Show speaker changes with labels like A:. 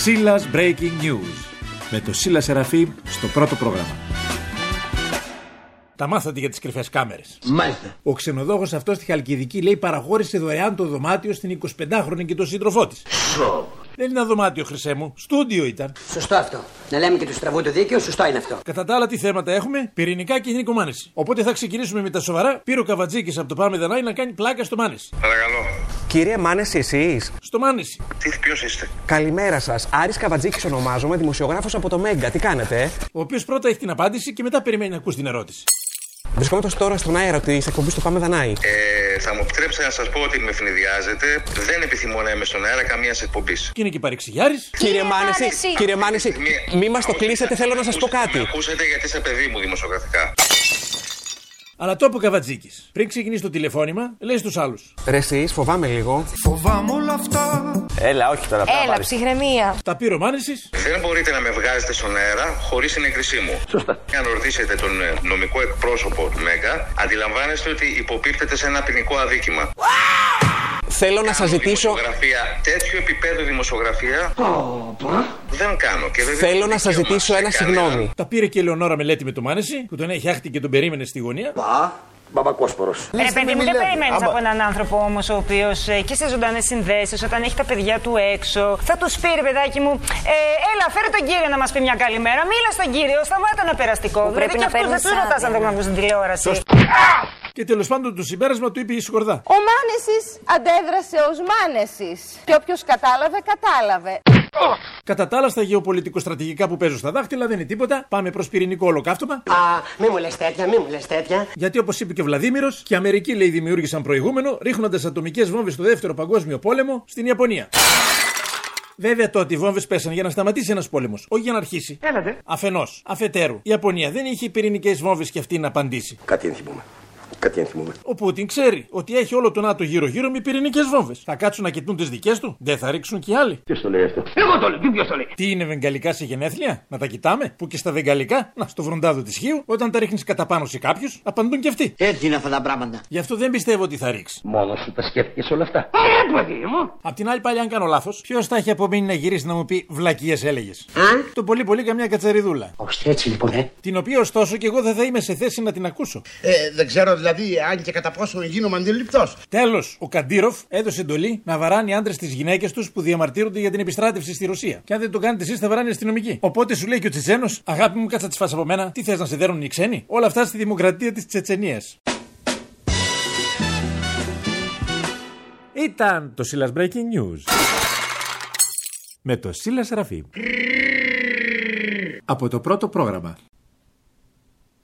A: Σίλας Breaking News. Με το Σίλα Σεραφείμ στο πρώτο πρόγραμμα. Τα μάθατε για τις κρυφές κάμερες.
B: Μάλιστα.
A: Ο ξενοδόχος αυτός στη Χαλκιδική, λέει, παραχώρησε δωρεάν το δωμάτιο στην 25χρονη και τον σύντροφό της. Δεν είναι ένα δωμάτιο, χρυσέ μου. Στούντιο ήταν.
B: Σωστό αυτό. Να λέμε και του στραβού το δίκαιο, σωστό είναι αυτό.
A: Κατά τα άλλα, τι θέματα έχουμε? Πυρηνικά και γυναικομάνεση. Οπότε θα ξεκινήσουμε με τα σοβαρά. Πήρε ο Καβατζίκης από το Πάμε Δανάη να κάνει πλάκα στο Μάνεση.
C: Παρακαλώ.
D: Κύριε Μάνεση, εσείς?
A: Στο Μάνεση.
C: Ποιος είστε?
D: Καλημέρα σας. Άρης Καβατζίκης ονομάζομαι, δημοσιογράφος από το Μέγκα. Τι κάνετε?
A: Ο οποίος πρώτα έχει την απάντηση και μετά περιμένει να ακούσει την ερώτηση.
D: Βρισκόμαστε τώρα στον αέρα της εκπομπής του Πάμε Δανάη.
C: Θα μου επιτρέψετε να σας πω ότι με ευνηδιάζετε. Δεν επιθυμώ να είμαι στον αέρα καμίας εκπομπής.
A: Και είναι και παρεξηγιάρης.
D: Κύριε Μάνεση, μη μας το κλείσετε, θέλω να σας πω κάτι.
C: Με ακούσετε γιατί είσαι παιδί μου δημοσιογραφικά.
A: Αλλά το είπε ο Καβατζίκης. Πριν ξεκινήσει το τηλεφώνημα, λέει στους άλλους.
D: Ρε εσείς, φοβάμαι λίγο.
E: Φοβάμαι όλα αυτά.
F: Έλα, όχι τώρα.
G: Έλα, ψυχραιμία.
A: Τα πήρε ο Μάνεσης.
C: Δεν μπορείτε να με βγάζετε στον αέρα χωρίς την έγκρισή μου.
F: Σωστά.
C: Αν ρωτήσετε τον νομικό εκπρόσωπο του ΜΕΓΑ, αντιλαμβάνεστε ότι υποπίπτεται σε ένα ποινικό αδίκημα.
D: Θέλω να σας ζητήσω.
C: Τέτοιο επίπεδο δημοσιογραφία δεν κάνω. Και δεν
D: Θέλω να σας ζητήσω ένα συγγνώμη.
A: Τα πήρε και η Ελεονόρα Μελέτη με το Μάνεση, που τον έχει άχτη και τον περίμενε στη γωνία.
F: Μπαμπακόσπορος.
G: Παιδί μου, δεν περιμένεις από έναν άνθρωπο όμως ο οποίος και σε ζωντανές συνδέσεις, όταν έχει τα παιδιά του έξω, θα τους πει, ρε παιδάκι μου, έλα, φέρε τον κύριο να μας πει μια καλημέρα. Μίλα στον κύριο, σταμάτα ένα περαστικό. Δηλαδή και αυτούς δεν τους ρωτάς αν δεν έχουν ακούσει την τηλεόραση.
A: Και τέλος πάντων το συμπέρασμα του είπε η Σκορδά.
H: Ο Μάνεσης αντέδρασε ως Μάνεσης. Και όποιος κατάλαβε, κατάλαβε.
A: Κατά τα άλλα, στα γεωπολιτικο-στρατηγικά που παίζω στα δάχτυλα δεν είναι τίποτα. Πάμε προς πυρηνικό ολοκαύτωμα.
B: Μη μου λες τέτοια.
A: Γιατί όπως είπε και ο Βλαδίμηρος, και οι Αμερικοί, λέει, δημιούργησαν προηγούμενο, ρίχνοντας ατομικές βόμβες στο δεύτερο παγκόσμιο πόλεμο στην Ιαπωνία. Βέβαια τότε οι βόμβες πέσαν για να σταματήσει ένας πόλεμος, όχι για να αρχίσει.
F: Έλατε.
A: Αφενός. Αφετέρου, η Ιαπωνία δεν είχε πυρηνικές βόμβες και αυτή να απαντήσει.
F: Κάτι ενθυμούμε.
A: Ο Πούτιν ξέρει ότι έχει όλο το ΝΑΤΟ γύρω-γύρω με πυρηνικές βόμβες. Θα κάτσουν να κοιτούν τις δικές του, δεν θα ρίξουν και οι άλλοι.
F: Ποιος το λέει αυτό? Εγώ το λέω, ποιος το λέει?
A: Τι είναι βεγγαλικά σε γενέθλια, να τα κοιτάμε, που και στα βεγγαλικά, να στο βροντάδο της Χίου, όταν τα ρίχνεις κατά πάνω σε κάποιους, απαντούν και αυτοί.
B: Έτσι είναι αυτά τα πράγματα.
A: Γι' αυτό δεν πιστεύω ότι θα ρίξει.
F: Μόνος σου τα σκέφτηκες όλα αυτά. Παιδί μου.
A: Απ' την άλλη, πάλι, αν κάνω λάθος, ποιος θα έχει απομείνει να γυρίσει να μου πει βλακίες έλεγες? Το πολύ πολύ καμιά κατσαριδούλα.
B: Όχι, έτσι λοιπόν,
A: Την οποία ωστόσο και εγώ δεν θα είμαι σε θέση να την ακούσω.
E: Δεν ξέρω δηλαδή αν και κατά πόσο γίνομαι αντιληπτός.
A: Τέλος, ο Καντήροφ έδωσε εντολή να βαράνει άντρες τις γυναίκες τους που διαμαρτύρονται για την επιστράτευση στη Ρωσία. Και αν δεν το κάνετε εσείς, θα βαράνει οι αστυνομικοί. Οπότε σου λέει και ο Τσετσένος, αγάπη μου, κάτσα τις φας από μένα. Τι θες, να σε δέρνουν οι ξένοι? Όλα αυτά στη δημοκρατία της Τσετσενίας. Ήταν το Σίλας Breaking News. Με το Σίλα Σεραφείμ. Από το πρώτο πρόγραμμα.